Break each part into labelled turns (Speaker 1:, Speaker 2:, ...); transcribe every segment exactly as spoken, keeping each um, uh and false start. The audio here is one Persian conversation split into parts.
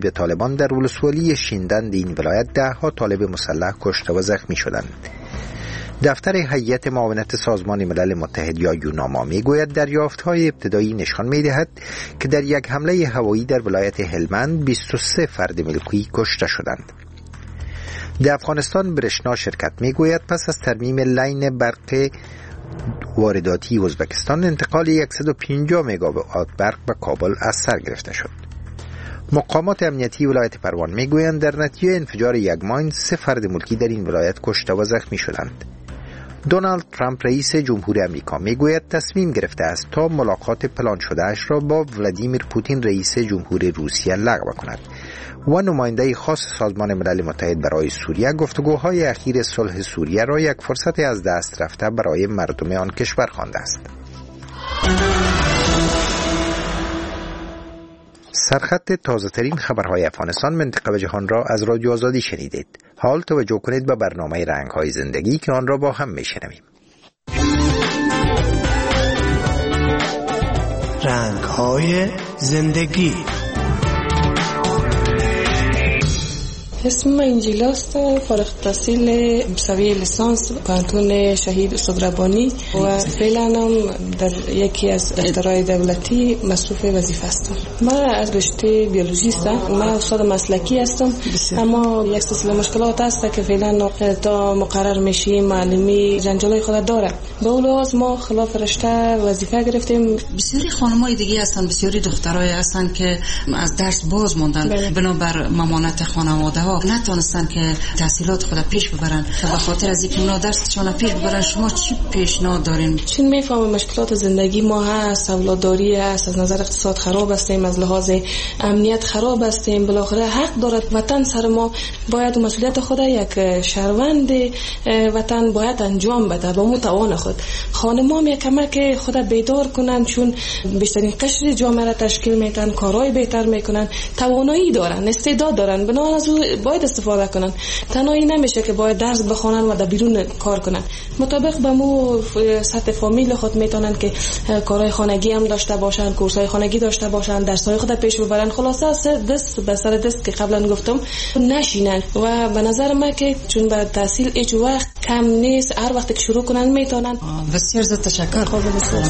Speaker 1: به طالبان در ولسوالی شیندند این ولایت ده ها طالب مسلح کشته و زخمی شدند. دفتر هیئت معاونت سازمان ملل متحد یا یوناما میگوید دریافت‌های ابتدایی نشان می‌دهد که در یک حمله هوایی در ولایت هلمند بیست و سه فرد ملکی کشته شدند. در افغانستان برشنا شرکت میگوید پس از ترمیم لین برق وارداتی ازبکستان انتقال صد و پنجاه مگاوات برق به کابل از سر گرفته شد. مقامات امنیتی ولایت پروان میگویند در نتیجه انفجار یک ماین سه فرد ملکی در این ولایت کشته و زخمی شدند. دونالد ترامپ رئیس جمهور امریکا میگوید تصمیم گرفته است تا ملاقات پلان شده‌اش را با ولادیمیر پوتین رئیس جمهور روسیه لغو کند و نماینده خاص سازمان ملل متحد برای سوریه گفتگوهای اخیر صلح سوریه را یک فرصت از دست رفته برای مردم آن کشور خوانده است. سرخط تازه ترین خبرهای افغانستان منطقه و جهان را از رادیو آزادی شنیدید. حال توجه کنید به برنامه رنگ‌های زندگی که آن را با هم میشنویم.
Speaker 2: رنگ‌های زندگی.
Speaker 3: اسم من انجیلاست، فارغ التحصیل سویه لیسانس پانتون شهید استاد ربانی و فعلا هم در یکی از دفترهای دولتی مصروف وظیفه هستم. من از رشته بیولوژی هستم. من استاد مسلکی هستم، اما یک سلسله مشکلات هست که فعلا تا مقرر میشیم معلمی جنجالای خود داره. به اون لحاظ ما خلاف رشته وظیفه گرفتیم.
Speaker 4: بسیاری خانمای دیگه هستن، بسیاری دخترای هستن که از درس باز موندن بنابر ممانعت خانواده ها نتونستن که تحصیلات خود پیش ببرن. به خاطر از اینکه اونا درسشون پیش ببرن شما چی پیشنهاد دارین؟
Speaker 3: چون میفهمم مشکلات زندگی ما هست، اولاداری هست، از نظر اقتصاد خراب هستیم، از لحاظ امنیت خراب هستیم، بالاخره حق دارد وطن سر ما، باید مسئولیت خود یک شهروند وطن باید انجام بده با متوان خود. خانم‌ها یک کمک خود بیدار کنن، چون بیشترین قشر جامعه را تشکیل میدن، کارهای بهتر میکنن، توانایی دارن، استعداد دارن، بنا از باید استفاده کنن. تنهایی نمیشه که باید درس بخونن و در بیرون کار کنن. مطابق به مو سطح فامیل خود میتونن که کارهای خانگی هم داشته باشن، کورسای خانگی داشته باشن، درسای خود پیش ببرن. خلاصه سر دست به سر دست که قبلا گفتم نشینن و به نظر من که چون به تحصیل هیچ وقت کم نیست، هر وقت که شروع کنن میتونن.
Speaker 4: بسیار زیاد تشکر.
Speaker 3: خب بسیار.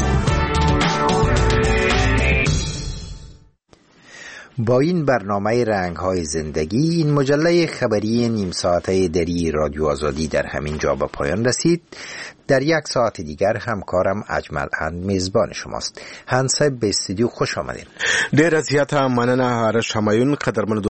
Speaker 1: با این برنامه رنگ‌های زندگی این مجله خبری نیم ساعته دری رادیو آزادی در همین جا به پایان رسید. در یک ساعت دیگر همکارم اجمل اند میزبان شماست. هنسه به استودیو خوش آمدین.
Speaker 5: ډیر زیاته مننه هر شمایون قدرمن